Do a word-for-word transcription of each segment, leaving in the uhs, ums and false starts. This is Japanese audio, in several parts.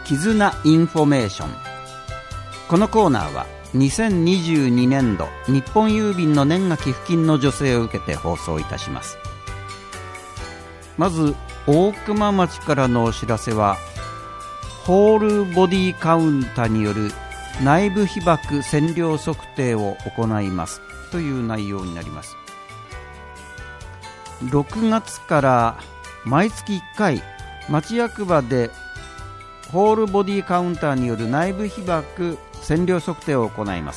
絆インフォメーション。このコーナーはにせんにじゅうにねんど日本郵便の年賀寄付金の助成を受けて放送いたします。まず大熊町からのお知らせは、ホールボディカウンターによる内部被曝線量測定を行いますという内容になります。ろくがつから毎月いっかい町役場でホールボディカウンターによる内部被曝線量測定を行います。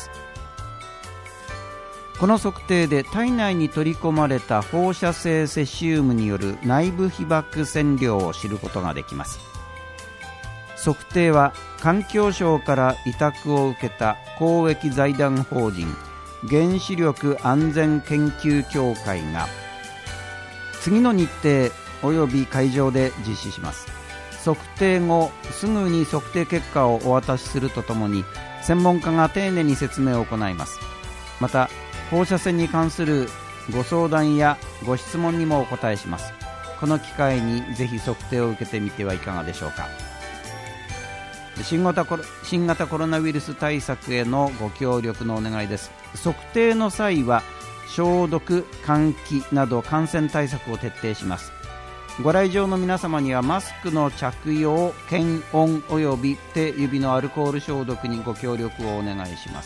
この測定で体内に取り込まれた放射性セシウムによる内部被曝線量を知ることができます。測定は環境省から委託を受けた公益財団法人原子力安全研究協会が次の日程及び会場で実施します。測定後すぐに測定結果をお渡しするとともに、専門家が丁寧に説明を行います。また放射線に関するご相談やご質問にもお答えします。この機会にぜひ測定を受けてみてはいかがでしょうか。新型コロ、新型コロナウイルス対策へのご協力のお願いです。測定の際は消毒、換気など感染対策を徹底します。ご来場の皆様にはマスクの着用、検温および手指のアルコール消毒にご協力をお願いします。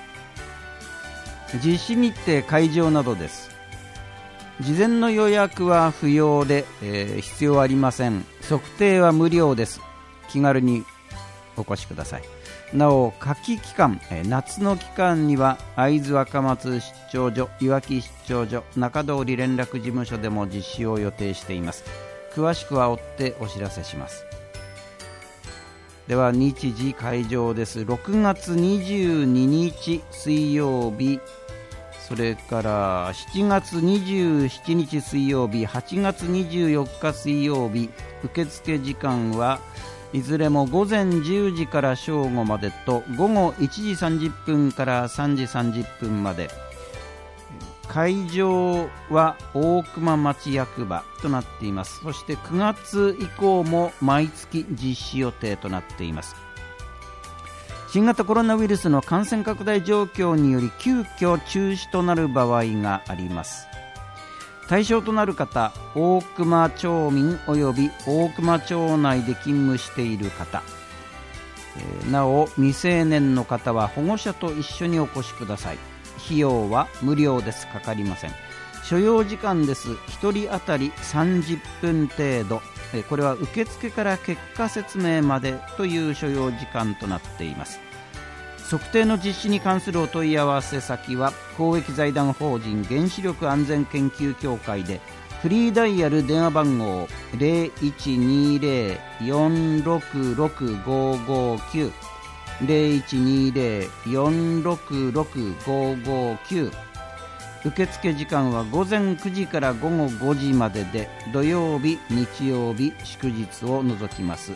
実施日程、会場などです。事前の予約は不要で、えー、必要はありません。測定は無料です。気軽にお越しください。なお夏季期間、えー、夏の期間には会津若松出張所、いわき出張所、中通り連絡事務所でも実施を予定しています。詳しくは追ってお知らせします。では日時、会場です。ろくがつにじゅうににち水曜日、それからしちがつにじゅうしちにち水曜日、はちがつにじゅうよっか水曜日。受付時間はいずれも午前じゅうじから正午までと、午後いちじさんじゅっぷんからさんじさんじゅっぷんまで。会場は大熊町役場となっています。そしてくがつ以降も毎月実施予定となっています。新型コロナウイルスの感染拡大状況により急遽中止となる場合があります。対象となる方、大熊町民および大熊町内で勤務している方、えー、なお未成年の方は保護者と一緒にお越しください。費用は無料です。かかりません。所要時間です。ひとり当たりさんじゅっぷん程度、えー、これは受付から結果説明までという所要時間となっています。測定の実施に関するお問い合わせ先は公益財団法人原子力安全研究協会で、フリーダイヤル電話番号 ゼロいちにゼロ よんろくろく ごごきゅう ゼロいちにゼロ よんろくろく ごごきゅう。受付時間は午前くじから午後ごじまでで、土曜日、日曜日、祝日を除きます。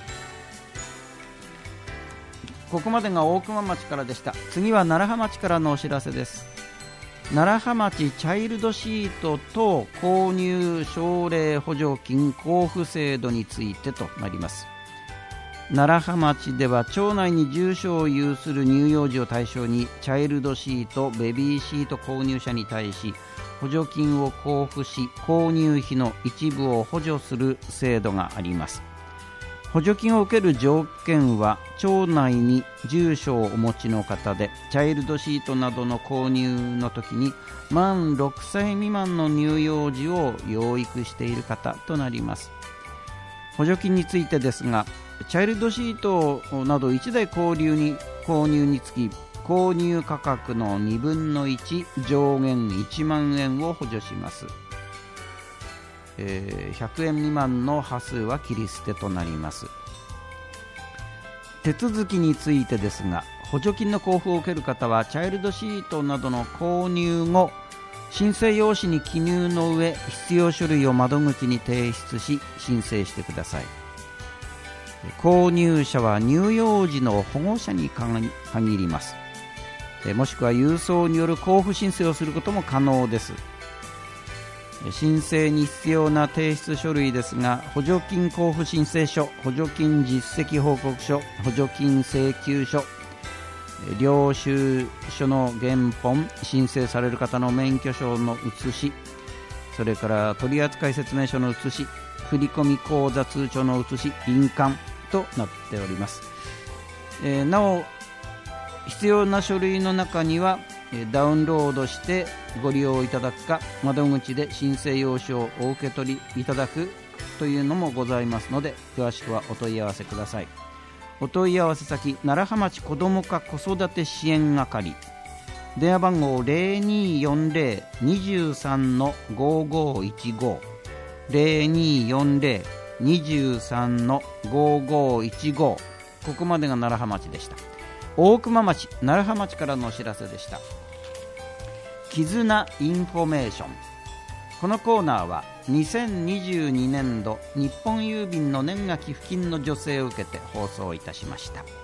ここまでが大熊町からでした。次は楢葉町からのお知らせです。楢葉町チャイルドシート等購入奨励補助金交付制度についてとなります。楢葉町では町内に住所を有する乳幼児を対象にチャイルドシート、ベビーシート購入者に対し補助金を交付し、購入費の一部を補助する制度があります。補助金を受ける条件は、町内に住所をお持ちの方で、チャイルドシートなどの購入の時に満ろくさい未満の乳幼児を養育している方となります。補助金についてですが、チャイルドシートなどいちだい購入に購入につき、購入価格のにぶんのいち、上限いちまんえんを補助します。えー、ひゃくえん未満の端数は切り捨てとなります。手続きについてですが、補助金の交付を受ける方はチャイルドシートなどの購入後、申請用紙に記入の上、必要書類を窓口に提出し申請してください。購入者は乳幼児の保護者に限ります。もしくは郵送による交付申請をすることも可能です。 申請に必要な提出書類ですが、補助金交付申請書、補助金実績報告書、補助金請求書、領収書の原本、申請される方の免許証の写し、それから取扱説明書の写し、振込口座通帳の写し、印鑑となっております。えー、なお必要な書類の中にはダウンロードしてご利用いただくか、窓口で申請用紙をお受け取りいただくというのもございますので、詳しくはお問い合わせください。お問い合わせ先、楢葉町子ども課子育て支援係、電話番号 ゼロにーよんゼロ にさん ごーごーいちご ゼロにーよんゼロ にさん ごーごーいちご。ここまでが楢葉町でした。大熊町、楢葉町からのお知らせでした。絆インフォメーション。このコーナーはにせんにじゅうにねんど日本郵便の年賀寄付金の助成を受けて放送いたしました。